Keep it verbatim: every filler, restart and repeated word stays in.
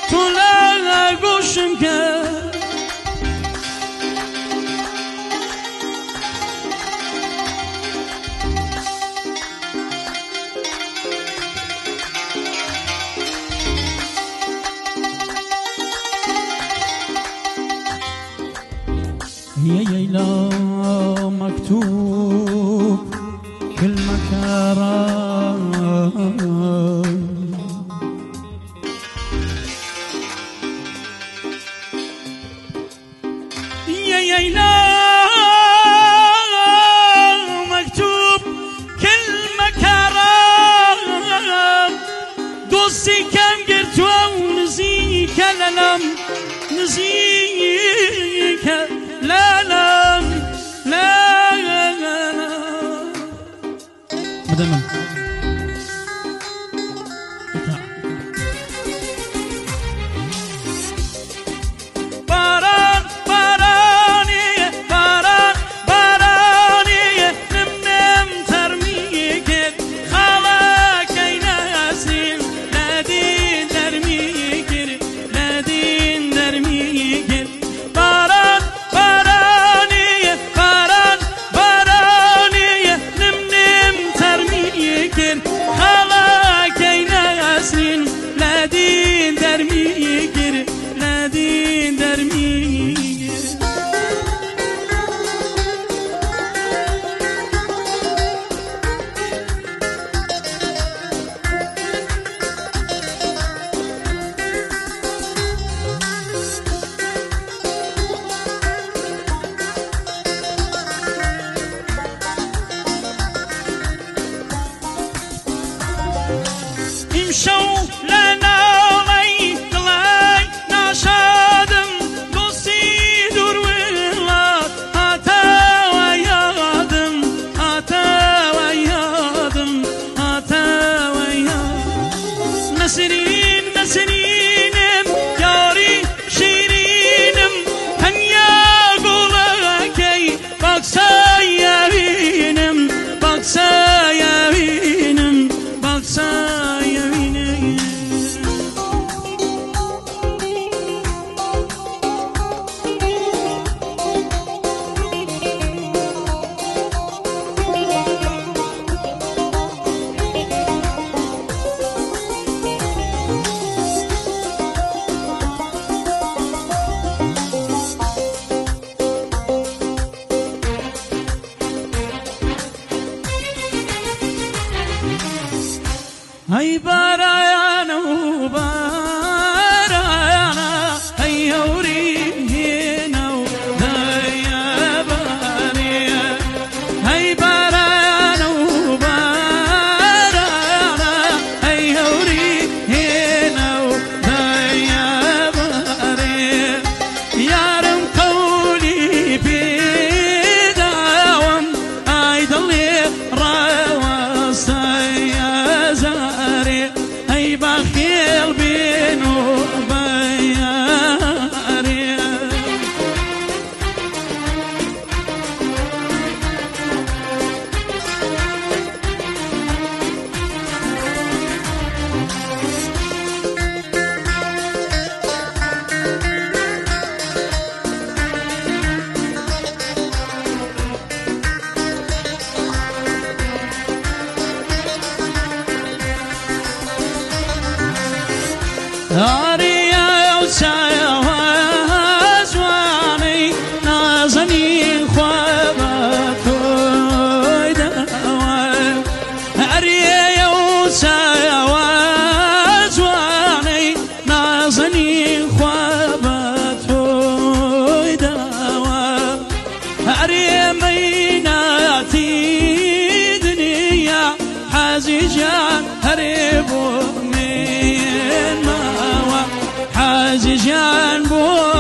تو لا گوشم کرد يا ليلى مكتوب كلمة كرام يا ليلى مكتوب كلمة كرام دوستي كم قرتوا ونزيك للم نزيك لا لا لا لا بدنا باران باراني باران باراني نم نم ترميك خلاك يناسين لدين درميك لدين درميك باران لدين درميكر لدين درميكر امشوا لنا لي لي نشادم دوستي دور ولاد هاتا ويادم هاتا ويادم هاتا ويادم نسرين نسرينم ياري شيرينم هنيا قولكي بقسا يابينم بقسا يابينم بقسا هاي بارايانا وبارايانا هاي هورينا ودايا باريا هاي بارايانا وبارايانا هاي هورينا ودايا باريا يارم قولي بيداوم هاي ضلي راوستي هاي بخيل بينو بياري هاريا وسايا وازواني نازني خواباتوي دوا هاريا وسايا وازواني نازني خواباتوي دوا هاريا ميناتي دنيا حازجان هربو من حازجان بو